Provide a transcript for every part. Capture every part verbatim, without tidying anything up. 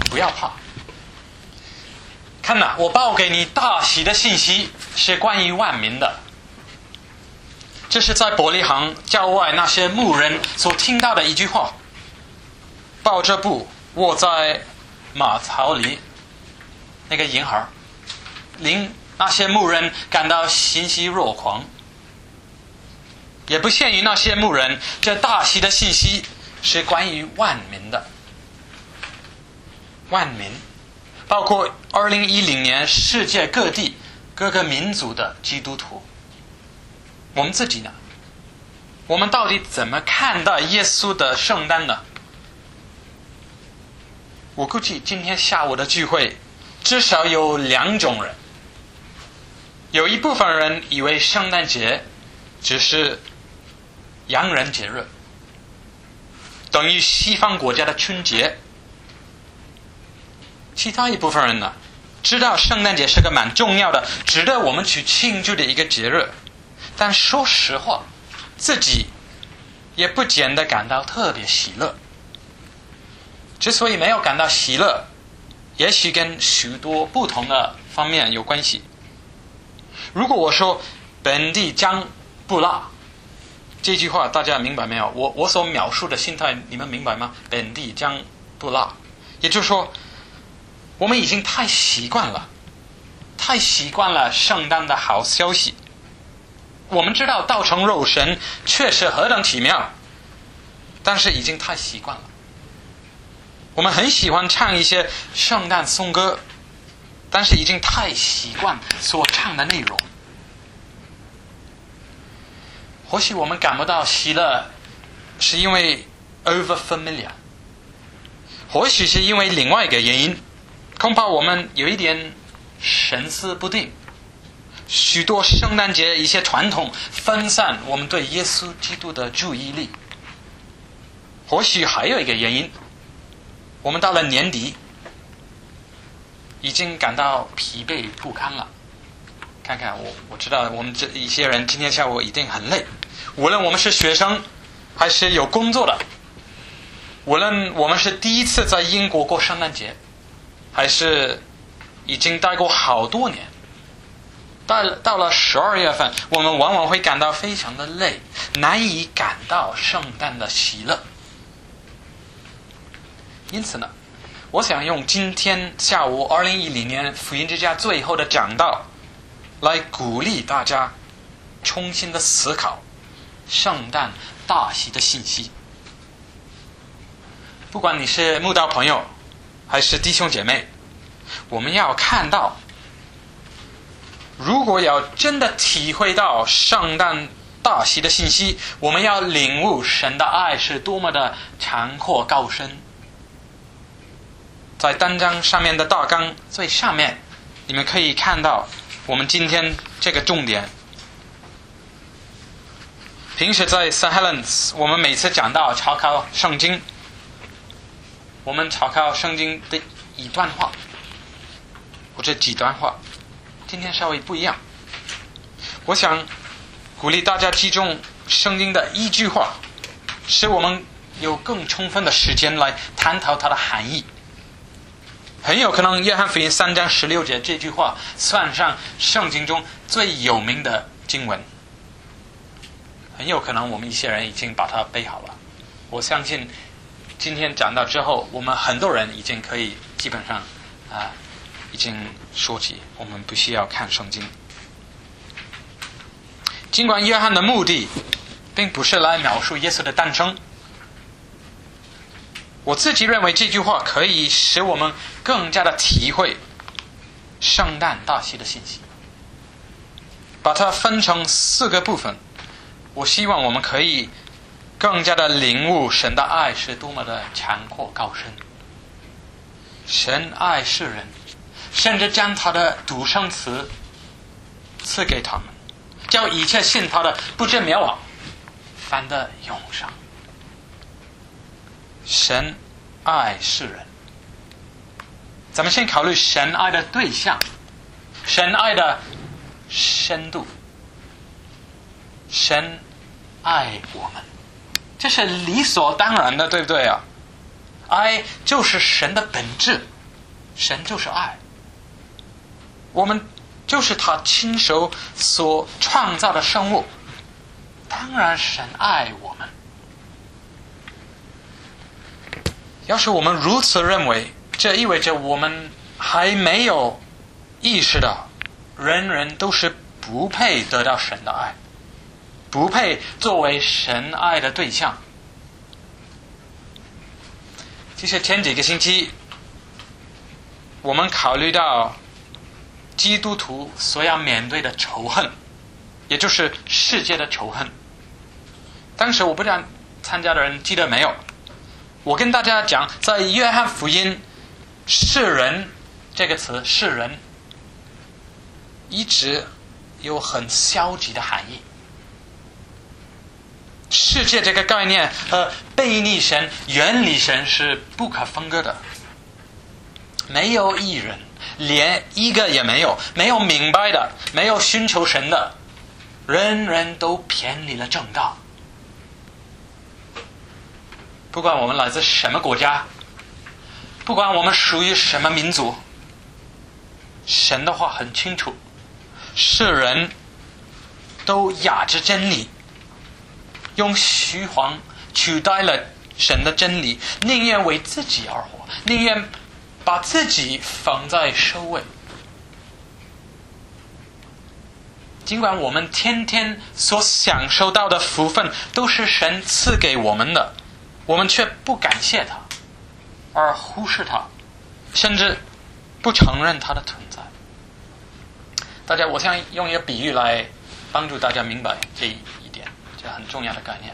不要怕。看哪，我报给你大喜的信息，是关于万民的。这是在伯利恒郊外那些牧人所听到的一句话。抱着布卧在马槽里，那个婴孩令那些牧人感到欣喜若狂。也不限于那些牧人，这大喜的信息是关于万民的。万民包括二零一零年世界各地各个民族的基督徒。我们自己呢？我们到底怎么看待耶稣的圣诞呢？我估计今天下午的聚会至少有两种人。有一部分人以为圣诞节只是洋人节日，等于西方国家的春节。其他一部分人呢，知道圣诞节是个蛮重要的，值得我们去庆祝的一个节日，但说实话，自己也不见得感到特别喜乐。之所以没有感到喜乐，也许跟许多不同的方面有关系。如果我说本地姜不辣这句话，大家明白没有？我我所描述的心态你们明白吗？本地姜不辣，也就是说我们已经太习惯了太习惯了圣诞的好消息。我们知道道成肉身确实何等奇妙，但是已经太习惯了。我们很喜欢唱一些圣诞颂歌，但是已经太习惯所唱的内容。或许我们感不到喜乐，是因为 over familiar， 或许是因为另外一个原因，恐怕我们有一点神思不定。许多圣诞节一些传统分散我们对耶稣基督的注意力。或许还有一个原因，我们到了年底已经感到疲惫不堪了。看看我，我知道我们这一些人今天下午一定很累，无论我们是学生还是有工作的，无论我们是第一次在英国过圣诞节，还是已经待过好多年，到到了十二月份，我们往往会感到非常的累，难以感到圣诞的喜乐。因此呢，我想用今天下午二零一零年福音之家最后的讲道，来鼓励大家重新的思考圣诞大喜的信息。不管你是慕道朋友还是弟兄姐妹，我们要看到，如果要真的体会到圣诞大喜的信息，我们要领悟神的爱是多么的长阔高深。在单张上面的大纲最上面，你们可以看到我们今天这个重点。平时在 Saint Helens 我们每次讲到查考圣经，我们查考圣经的一段话或者几段话，今天稍微不一样。我想鼓励大家记住圣经的一句话，使我们有更充分的时间来探讨它的含义。很有可能约翰福音三章十六节这句话算上圣经中最有名的经文，很有可能我们一些人已经把它背好了。我相信今天讲到之后，我们很多人已经可以基本上啊、呃，已经说起我们不需要看圣经。尽管约翰的目的并不是来描述耶稣的诞生，我自己认为这句话可以使我们更加的体会圣诞大喜的信息。把它分成四个部分，我希望我们可以更加的领悟神的爱是多么的长阔高深。神爱世人，甚至将他的独生子赐给他们，叫一切信他的不至灭亡，反得永生。神爱世人，咱们先考虑神爱的对象，神爱的深度。神爱我们，这是理所当然的，对不对啊？爱就是神的本质， 神就是爱，我们就是他亲手所创造的生物，当然神爱我们。要是我们如此认为，这意味着我们还没有意识到人人都是不配得到神的爱，不配作为神爱的对象。其实前几个星期我们考虑到基督徒所要面对的仇恨，也就是世界的仇恨。当时我不知道参加的人记得没有，我跟大家讲，在约翰福音世人这个词，世人一直有很消极的含义。世界这个概念和背逆神、远离神是不可分割的。没有义人，连一个也没有，没有明白的，没有寻求神的，人人都偏离了正道。不管我们来自什么国家，不管我们属于什么民族，神的话很清楚，世人都压制真理，用虚谎取代了神的真理，宁愿为自己而活，宁愿把自己放在首位。尽管我们天天所享受到的福分都是神赐给我们的，我们却不感谢他，而忽视他，甚至不承认他的存在。大家，我想用一个比喻来帮助大家明白这一点，这很重要的概念。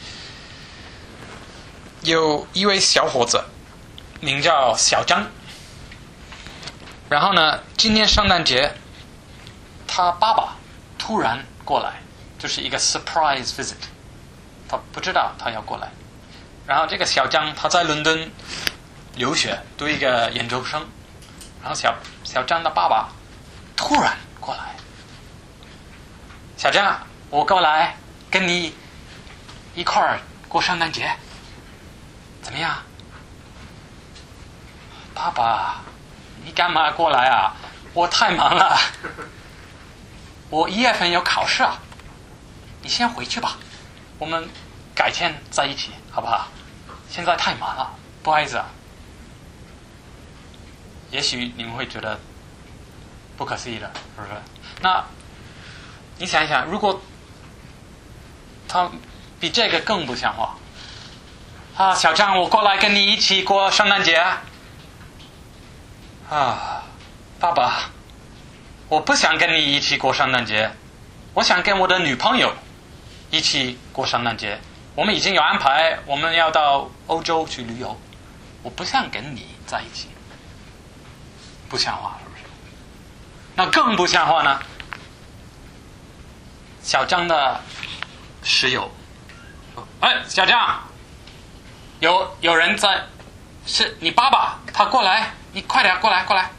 有一位小伙子名叫小张，然后呢，今年圣诞节他爸爸突然过来，就是一个 surprise visit， 他不知道他要过来。然后这个小张他在伦敦留学，读一个研究生，然后小小张的爸爸突然过来，小张，我过来跟你一块儿过圣诞节，怎么样？爸爸，你干嘛过来啊？我太忙了，我一月份有考试啊，你先回去吧，我们改天在一起好不好？现在太忙了，不好意思啊。也许你们会觉得不可思议的，是不是？那你想一想，如果他比这个更不像话啊，小张，我过来跟你一起过圣诞节啊，爸爸，我不想跟你一起过圣诞节，我想跟我的女朋友一起过圣诞节，我们已经有安排，我们要到欧洲去旅游，我不想跟你在一起。不像话，是不是？那更不像话呢？小张的室友，哎，小张，有有人在，是你爸爸，他过来，你快点过来过来。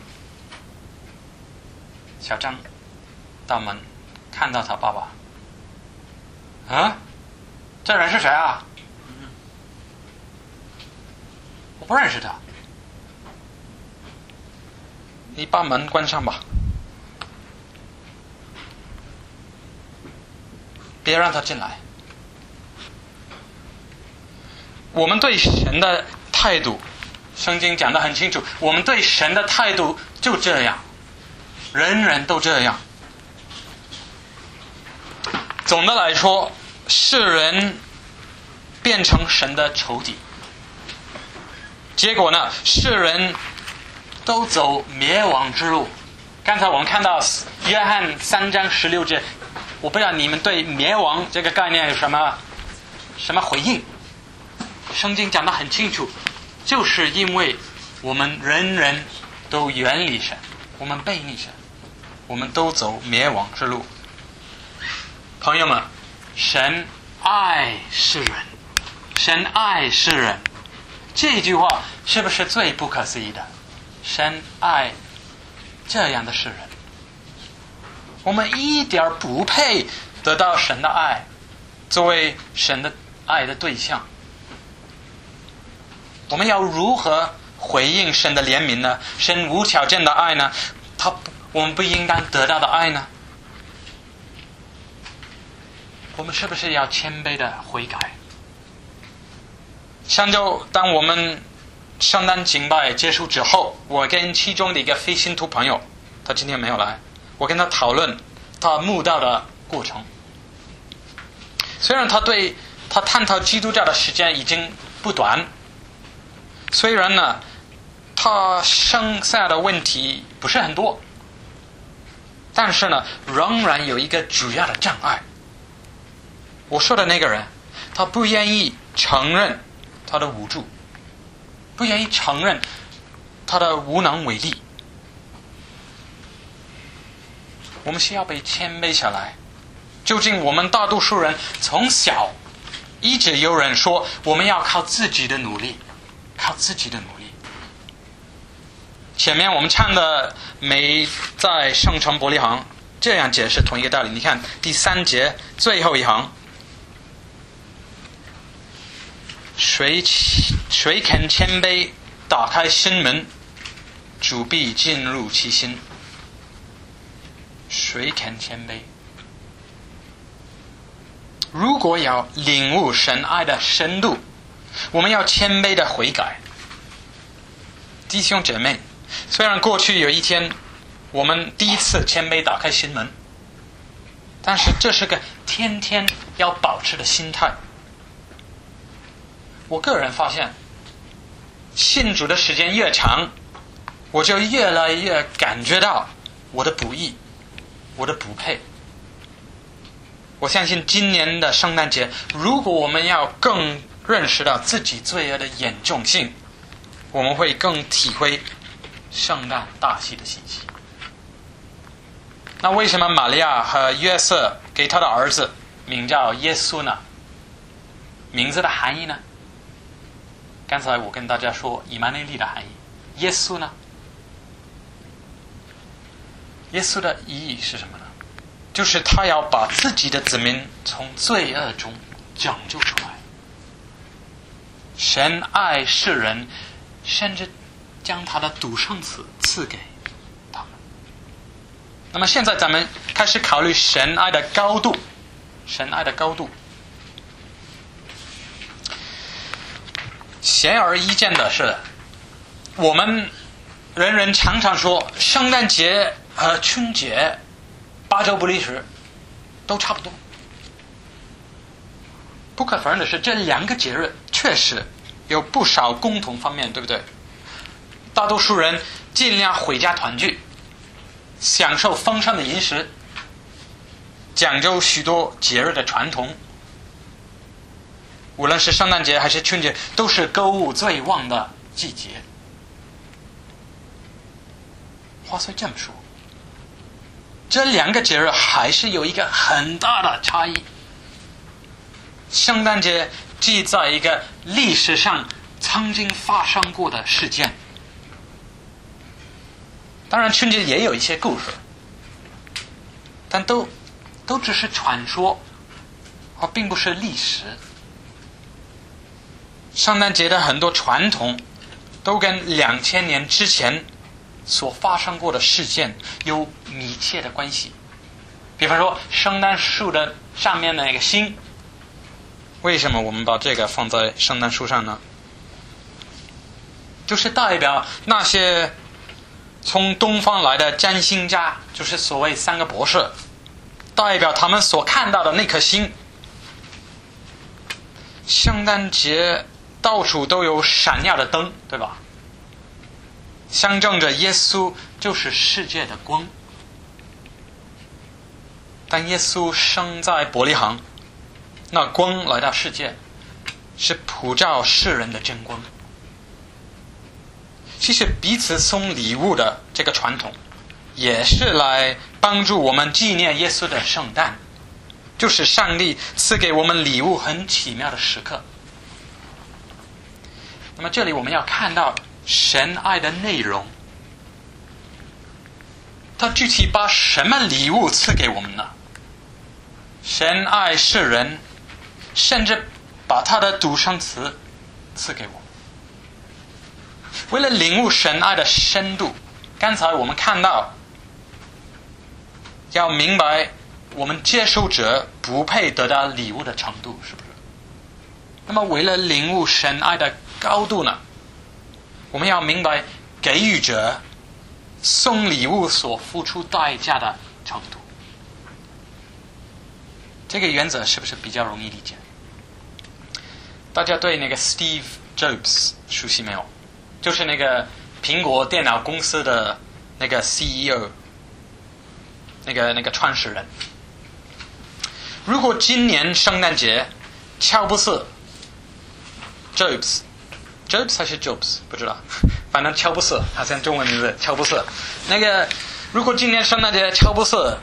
小张到门看到他爸爸，啊，这人是谁啊？我不认识他。你把门关上吧，别让他进来。我们对神的态度，圣经讲得很清楚，我们对神的态度就这样，人人都这样。总的来说，世人变成神的仇敌，结果呢，世人都走灭亡之路。刚才我们看到约翰三章十六节，我不知道你们对灭亡这个概念有什么什么回应。圣经讲得很清楚，就是因为我们人人都远离神，我们背逆神，我们都走灭亡之路。朋友们，神爱世人，神爱世人，这句话是不是最不可思议的？神爱这样的世人，我们一点不配得到神的爱，作为神的爱的对象。我们要如何回应神的怜悯呢？神无条件的爱呢？他我们不应当得到的爱呢？我们是不是要谦卑的悔改？上周当我们圣诞敬拜结束之后，我跟其中的一个非信徒朋友，他今天没有来，我跟他讨论他慕道的过程。虽然他对他探讨基督教的时间已经不短，虽然呢他剩下的问题不是很多，但是呢仍然有一个主要的障碍。我说的那个人，他不愿意承认他的无助，不愿意承认他的无能为力。我们需要被谦卑下来。究竟我们大多数人从小一直有人说我们要靠自己的努力，靠自己的努力。前面我们唱的没在圣城伯利恒这样解释同一个道理。你看第三节最后一行，谁谁肯谦卑打开心门，主必进入其心。谁肯谦卑？如果要领悟神爱的深度，我们要谦卑的悔改。弟兄姐妹，虽然过去有一天我们第一次谦卑打开心门，但是这是个天天要保持的心态。我个人发现，信主的时间越长，我就越来越感觉到我的不义，我的不配。我相信今年的圣诞节，如果我们要更认识到自己罪恶的严重性，我们会更体会圣诞大喜的信息。那为什么玛利亚和约瑟给他的儿子名叫耶稣呢？名字的含义呢？刚才我跟大家说以马内利的含义，耶稣呢？耶稣的意义是什么呢？就是他要把自己的子民从罪恶中拯救出来。神爱世人，甚至将他的独生子赐给他们。那么现在咱们开始考虑神爱的高度，神爱的高度。显而易见的是，我们人人常常说圣诞节和春节八周不离十都差不多。不可否认的是，这两个节日确实有不少共同方面，对不对？大多数人尽量回家团聚，享受丰盛的饮食，讲究许多节日的传统。无论是圣诞节还是春节，都是购物最旺的季节。话虽这么说，这两个节日还是有一个很大的差异。圣诞节记载一个历史上曾经发生过的事件，当然春节也有一些故事，但都都只是传说，而并不是历史。圣诞节的很多传统都跟两千年之前所发生过的事件有密切的关系。比方说圣诞树的上面的那个星，为什么我们把这个放在圣诞树上呢？就是代表那些从东方来的占星家，就是所谓三个博士，代表他们所看到的那颗星。圣诞节到处都有闪耀的灯，对吧？象征着耶稣就是世界的光。当耶稣生在伯利恒，那光来到世界，是普照世人的真光。其实彼此送礼物的这个传统，也是来帮助我们纪念耶稣的圣诞，就是上帝赐给我们礼物很奇妙的时刻。那么这里我们要看到神爱的内容，他具体把什么礼物赐给我们呢？神爱世人，甚至把他的独生子赐给我们。 为了领悟神爱的深度，刚才我们看到，要明白我们接受者不配得到礼物的程度，是不是？那么为了领悟神爱的高度呢，我们要明白给予者送礼物所付出代价的程度。这个原则是不是比较容易理解？大家对那个 Steve Jobs 熟悉没有？就是那个苹果电脑公司的那个 C E O， 那个那个创始人。如果今年圣诞节，乔布斯 Jobs Jobs 还是 Jobs 不知道，反正乔布斯好像中文名字乔布斯。那个如果今年圣诞节乔布斯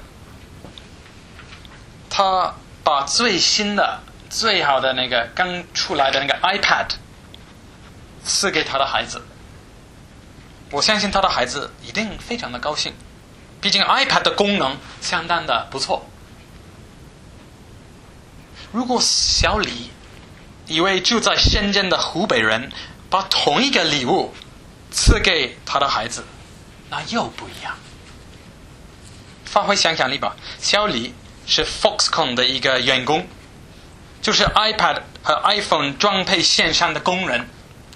他把最新的最好的那个刚出来的那个 iPad 赐给他的孩子，我相信他的孩子一定非常的高兴，毕竟 iPad 的功能相当的不错。如果小李一位住在深圳的湖北人把同一个礼物赐给他的孩子，那又不一样。发挥想象力吧。小李是 Foxconn 的一个员工，就是 iPad 和 iPhone 装配线上的工人。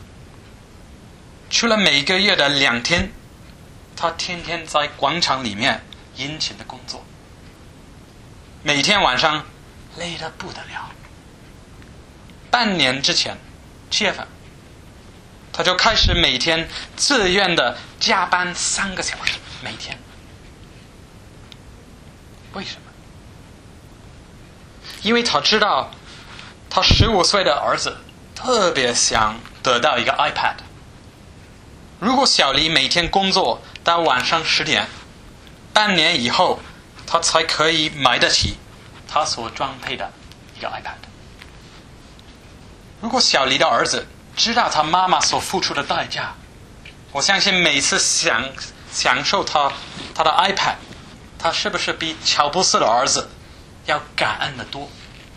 除了每个月的两天，他天天在广场里面殷勤的工作，每天晚上累得不得了。半年之前，七月份，他就开始每天自愿的加班三个小时，每天。为什么？因为他知道，他十五岁的儿子特别想得到一个 iPad。如果小李每天工作到晚上十点，半年以后，他才可以买得起他所装配的一个 iPad。如果小李的儿子知道他妈妈所付出的代价，我相信每次享享受他他的 iPad， 他是不是比乔布斯的儿子要感恩得多？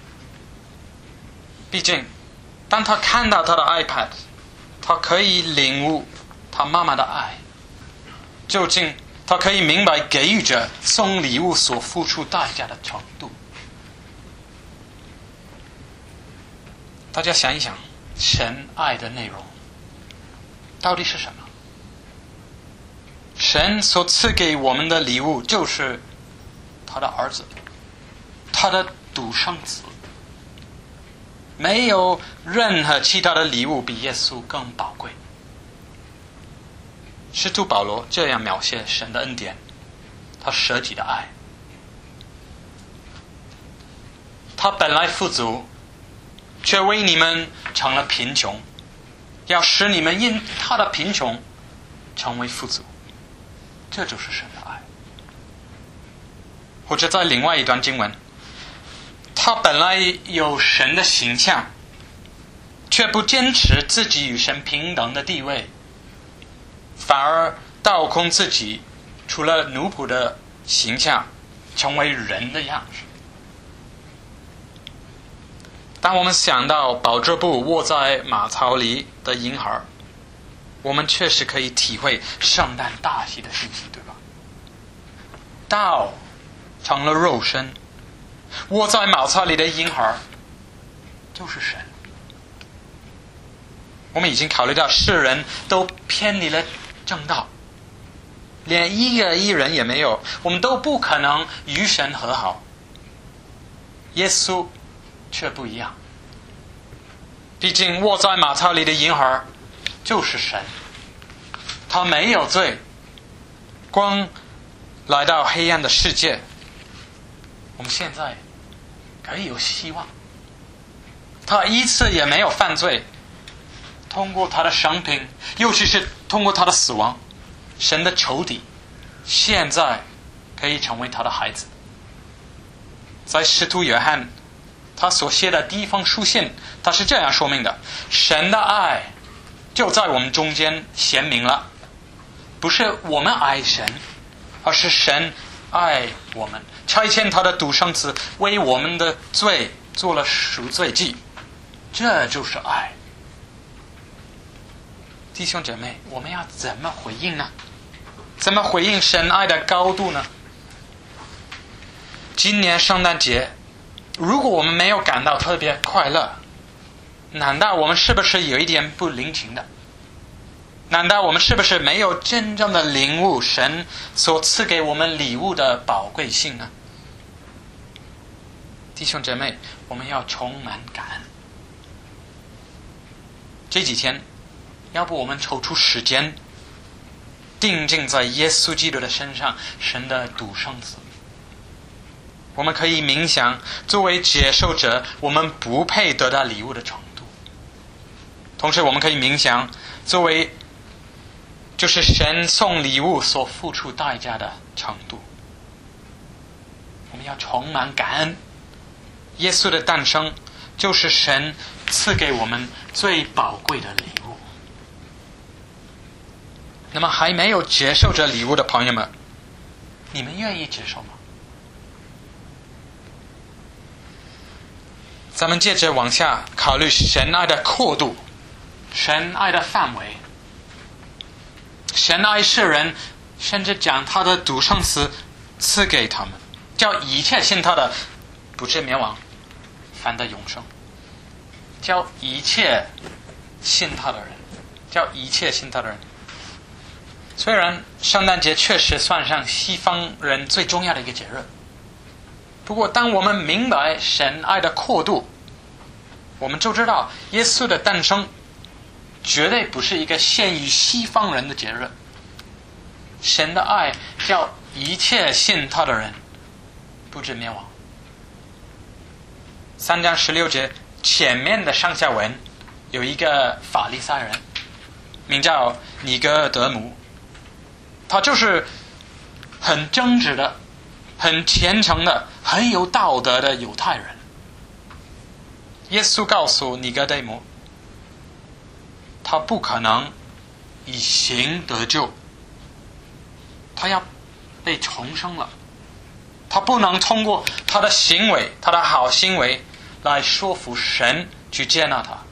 毕竟，当他看到他的 iPad， 他可以领悟他妈妈的爱，究竟他可以明白给予者送礼物所付出代价的程度。大家想一想，神爱的内容到底是什么？神所赐给我们的礼物就是他的儿子，他的独生子。没有任何其他的礼物比耶稣更宝贵。使徒保罗这样描写神的恩典，他舍己的爱。他本来富足，却为你们成了贫穷，要使你们因他的贫穷成为富足。这就是神的爱。或者在另外一段经文，他本来有神的形象，却不坚持自己与神平等的地位，反而倒空自己，除了奴仆的形象，成为人的样式。当我们想到宝座部卧在马槽里的婴孩，我们确实可以体会圣诞大喜的信息，对吧？道成了肉身，卧在马槽里的婴孩就是神。我们已经考虑到世人都偏离了正道，连一个义人也没有，我们都不可能与神和好。耶稣却不一样，毕竟卧在马槽里的婴孩就是神，他没有罪，光来到黑暗的世界，我们现在可以有希望。他一次也没有犯罪，通过他的生平，尤其是通过他的死亡，神的仇敌现在可以成为他的孩子。在使徒约翰他所写的第一封书信，他是这样说明的：神的爱就在我们中间显明了，不是我们爱神，而是神爱我们，差遣他的独生子为我们的罪做了赎罪祭。这就是爱。 弟兄姐妹，我们要怎么回应呢？怎么回应神爱的高度呢？今年圣诞节，如果我们没有感到特别快乐，难道我们是不是有一点不领情的？难道我们是不是没有真正的领悟神所赐给我们礼物的宝贵性呢？弟兄姐妹，我们要充满感恩。这几天，要不我们抽出时间，定睛在耶稣基督的身上，神的独生子。我们可以冥想，作为接受者，我们不配得到礼物的程度。同时，我们可以冥想，作为就是神送礼物所付出代价的程度。我们要充满感恩。耶稣的诞生，就是神赐给我们最宝贵的礼物。那么还没有接受这礼物的朋友们，你们愿意接受吗？咱们接着往下考虑神爱的阔度，神爱的范围。神爱世人，甚至将他的独生子赐给他们，叫一切信他的不至灭亡，反得永生。叫一切信他的人，叫一切信他的人。虽然圣诞节确实算上西方人最重要的一个节日，不过当我们明白神爱的阔度，我们就知道耶稣的诞生绝对不是一个限于西方人的节日。神的爱叫一切信他的人不至灭亡。三章十六节前面的上下文有一个法利赛人，名叫尼哥德姆，他就是很正直的、很虔诚的、很有道德的犹太人。耶稣告诉尼哥底母，他不可能以行得救，他要被重生了，他不能通过他的行为、他的好行为来说服神去接纳他。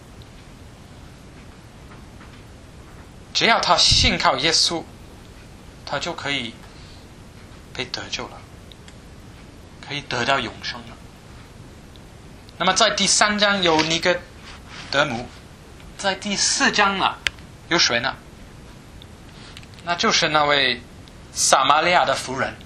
只要他信靠耶稣，他就可以被得救了，可以得到永生了。那么在第三章有尼哥德姆，在第四章呢有谁呢？那就是那位撒玛利亚的妇人。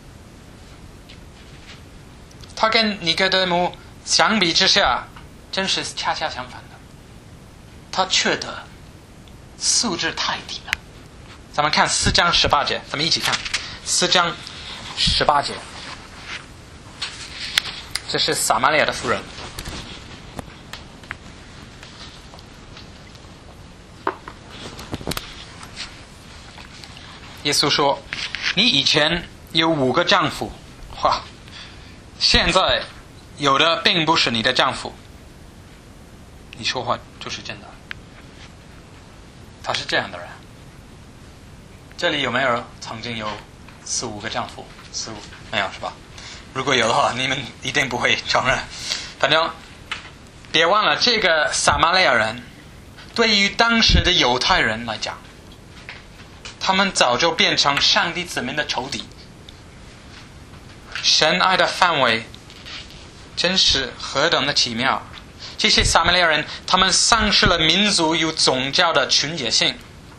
他跟尼哥德姆相比之下真是恰恰相反的，他缺德，素质太低了。咱们看四章十八节，咱们一起看四章十八节。这是撒玛利亚的妇人。耶稣说，你以前有五个丈夫，哇，现在有的并不是你的丈夫。你说话就是真的。他是这样的人。这里有没有曾经有四五个丈夫？四五没有是吧？如果有的话，你们一定不会承认。反正别忘了，这个撒玛利亚人对于当时的犹太人来讲，他们早就变成上帝子民的仇敌。神爱的范围真是何等的奇妙！这些撒玛利亚人，他们丧失了民族与宗教的纯洁性。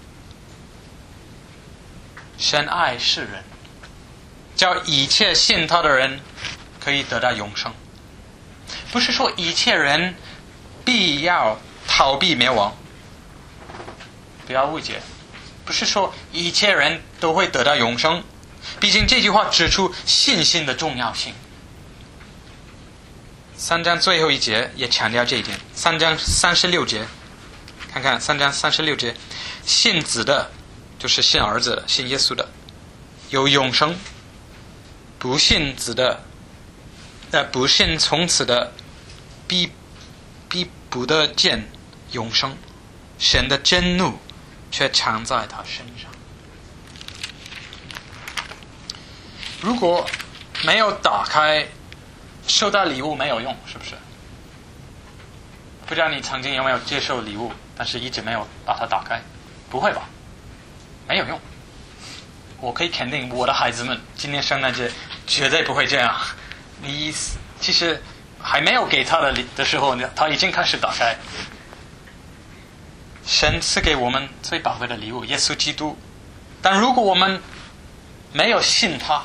神爱世人，叫一切信他的人可以得到永生。不是说一切人必要逃避灭亡，不要误解。不是说一切人都会得到永生，毕竟这句话指出信心的重要性。三章最后一节也强调这一点。三章三十六节，看看三章三十六节，信子的就是信儿子的，信耶稣的有永生，不信子的呃不信从此的必必不得见永生，神的真怒却藏在他身上。如果没有打开，收到礼物没有用，是不是？不知道你曾经有没有接受礼物，但是一直没有把它打开。 不会吧？没有用。我可以肯定，我的孩子们今年圣诞节绝对不会这样。你其实还没有给他的的时候，他已经开始打开。神赐给我们最宝贵的礼物，耶稣基督。但如果我们没有信他，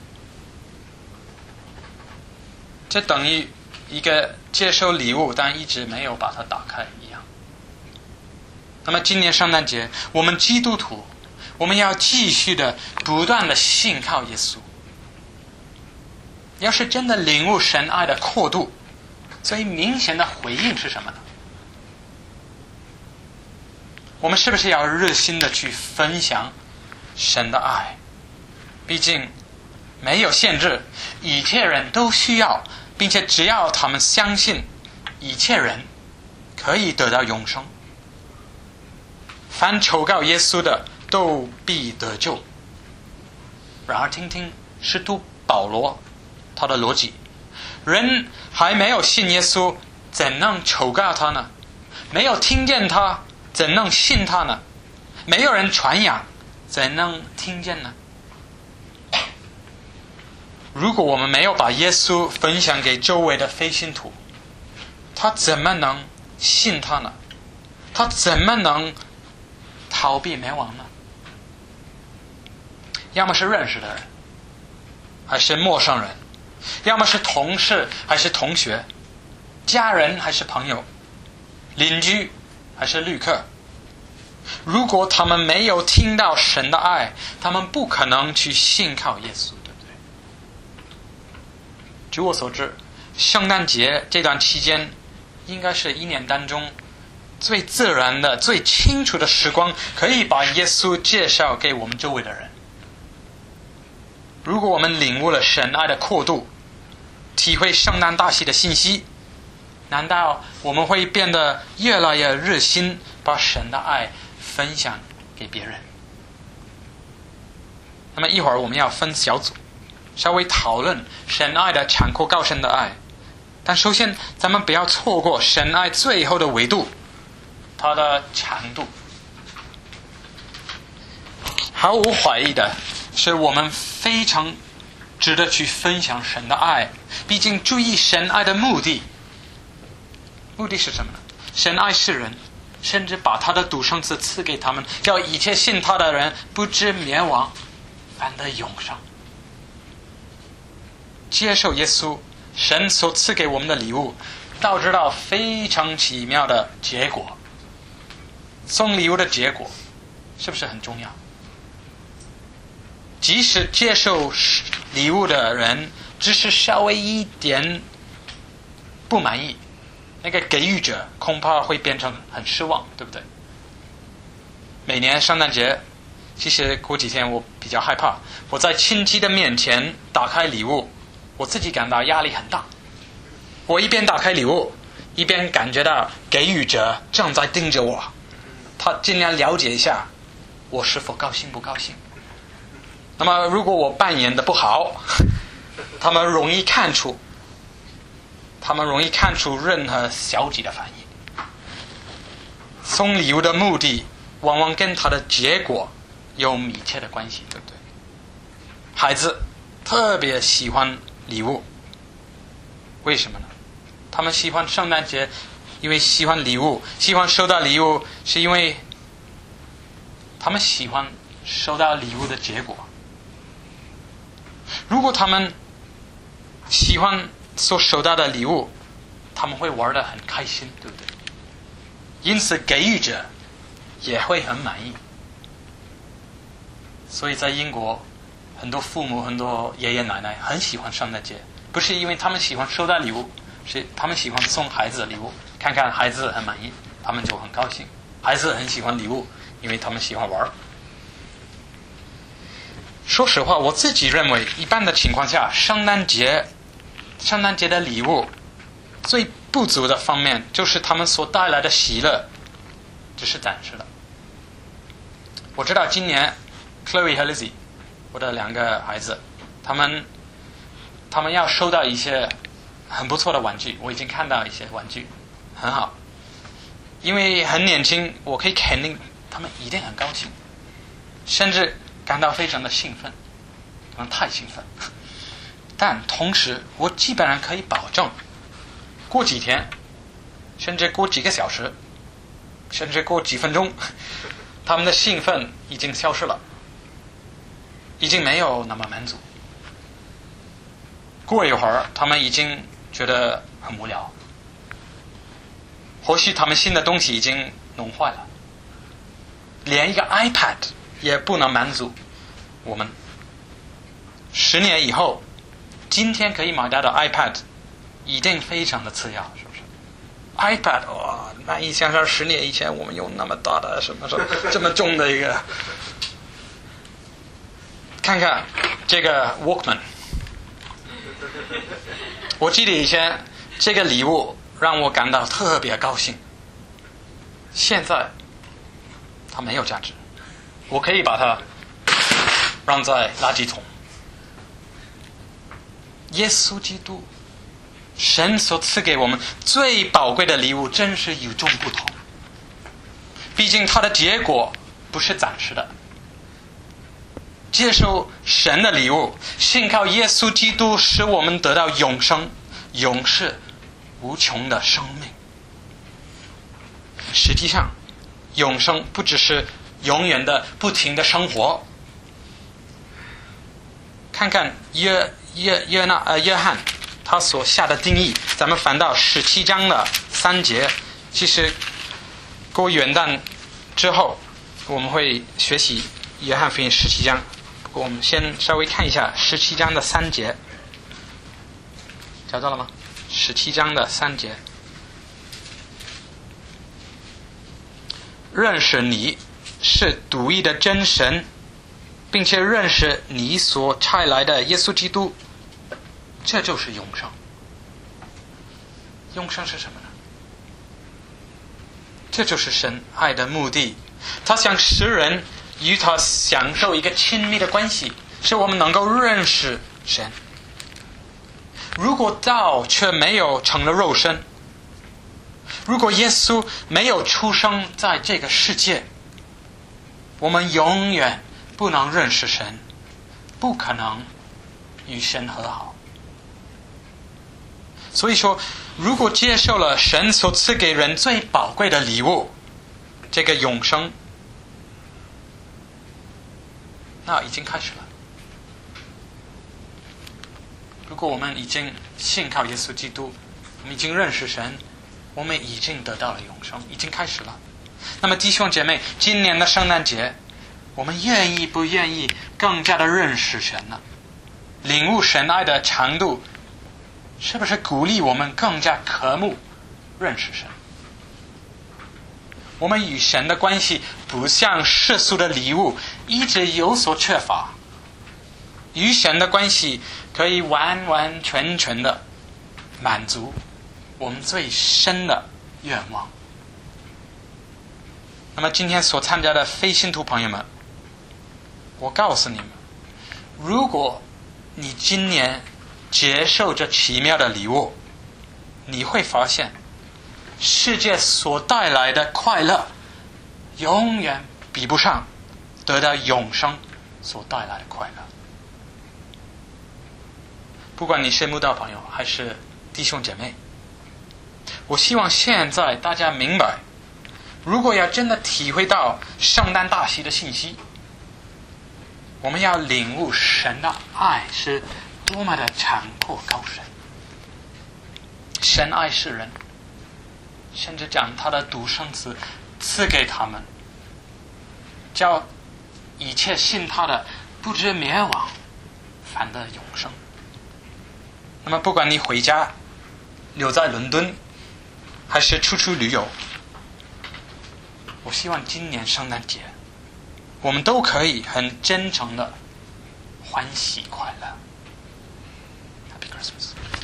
这等于一个接受礼物但一直没有把它打开一样。那么今年圣诞节，我们基督徒，我们要继续的不断的信靠耶稣。要是真的领悟神爱的阔度，最明显的回应是什么呢？我们是不是要热心的去分享神的爱？毕竟没有限制，一切人都需要，并且只要他们相信，一切人可以得到永生。凡求告耶稣的都必得救。然而听听使徒保罗他的逻辑，人还没有信耶稣，怎能求告他呢？没有听见他，怎能信他呢？没有人传扬，怎能听见呢？如果我们没有把耶稣分享给周围的非信徒，他怎么能信他呢？他怎么能逃避灭亡呢？要么是认识的人，还是陌生人，要么是同事还是同学，家人还是朋友，邻居还是旅客。如果他们没有听到神的爱，他们不可能去信靠耶稣，对不对？据我所知，圣诞节这段期间应该是一年当中最自然的、最清楚的时光，可以把耶稣介绍给我们周围的人。如果我们领悟了神爱的阔度，体会圣诞大喜的信息，难道我们会变得越来越热心，把神的爱分享给别人？那么一会儿我们要分小组，稍微讨论神爱的长阔高深的爱。但首先咱们不要错过神爱最后的维度，它的长度。毫无怀疑的是，我们非常值得去分享神的爱。毕竟注意神爱的目的，目的是什么呢？神爱世人，甚至把他的独生子赐给他们，叫一切信他的人不至灭亡，反得永生。接受耶稣神所赐给我们的礼物，导致到非常奇妙的结果。送礼物的结果是不是很重要？即使接受礼物的人只是稍微一点不满意，那个给予者恐怕会变成很失望，对不对？每年圣诞节，其实过几天我比较害怕，我在亲戚的面前打开礼物，我自己感到压力很大。我一边打开礼物，一边感觉到给予者正在盯着我，他尽量了解一下我是否高兴不高兴。那么如果我扮演的不好，他们容易看出他们容易看出任何消极的反应。送礼物的目的往往跟它的结果有密切的关系，对不对？孩子特别喜欢礼物，为什么呢？他们喜欢圣诞节，因为喜欢礼物，喜欢收到礼物，是因为他们喜欢收到礼物的结果。如果他们喜欢所收到的礼物，他们会玩得很开心，对不对？因此给予者也会很满意。所以在英国，很多父母很多爷爷奶奶很喜欢圣诞节，不是因为他们喜欢收到礼物，是他们喜欢送孩子的礼物，看看孩子很满意，他们就很高兴。孩子很喜欢礼物，因为他们喜欢玩。说实话，我自己认为一般的情况下，圣诞节圣诞节的礼物最不足的方面就是他们所带来的喜乐只是暂时的。我知道今年 Chloe 和 Lizzie 我的两个孩子，他们他们要收到一些很不错的玩具，我已经看到一些玩具很好。因为很年轻，我可以肯定他们一定很高兴，甚至感到非常的兴奋，可能太兴奋。但同时，我基本上可以保证，过几天，甚至过几个小时，甚至过几分钟，他们的兴奋已经消失了，已经没有那么满足。过一会儿，他们已经觉得很无聊，或许他们新的东西已经弄坏了，连一个 iPad 也不能满足我们。十年以后，今天可以买到的 iPad 一定非常的次要，是不是 ？iPad 哇，难以想象十年以前我们用那么大的什么什么这么重的一个。看看这个 Walkman， 我记得以前这个礼物让我感到特别高兴，现在它没有价值，我可以把它扔在垃圾桶。耶稣基督，神所赐给我们最宝贵的礼物，真是与众不同。毕竟它的结果不是暂时的。接受神的礼物，信靠耶稣基督，使我们得到永生、永世、无穷的生命。实际上，永生不只是永远的、不停的生活。看看约约约那呃约翰他所下的定义，咱们翻到十七章的三节。其实过元旦之后，我们会学习约翰福音十七章。不过我们先稍微看一下十七章的三节，找到了吗？十七章的三节，认识你是独一的真神，并且认识你所差来的耶稣基督，这就是永生。永生是什么呢？这就是神爱的目的，他想使人与他享受一个亲密的关系，使我们能够认识神。如果道却没有成了肉身，如果耶稣没有出生在这个世界，我们永远不能认识神，不可能与神和好。所以说，如果接受了神所赐给人最宝贵的礼物，这个永生，那已经开始了。如果我们已经信靠耶稣基督，我们已经认识神，我们已经得到了永生，已经开始了。那么弟兄姐妹，今年的圣诞节，我们愿意不愿意更加的认识神呢？领悟神爱的长度，是不是鼓励我们更加渴慕认识神？我们与神的关系不像世俗的礼物一直有所缺乏，与神的关系可以完完全全的满足我们最深的愿望。那么今天所参加的非信徒朋友们，我告诉你们，如果你今年接受这奇妙的礼物，你会发现世界所带来的快乐永远比不上得到永生所带来的快乐。不管你是慕道朋友还是弟兄姐妹，我希望现在大家明白，如果要真的体会到圣诞大喜的信息，我们要领悟神的爱是多么的长阔高深。神爱世人，甚至将他的独生子赐给他们，叫一切信他的不至灭亡，反得永生。那么不管你回家留在伦敦还是出去旅游，我希望今年圣诞节我们都可以很真诚的欢喜快乐。Happy Christmas。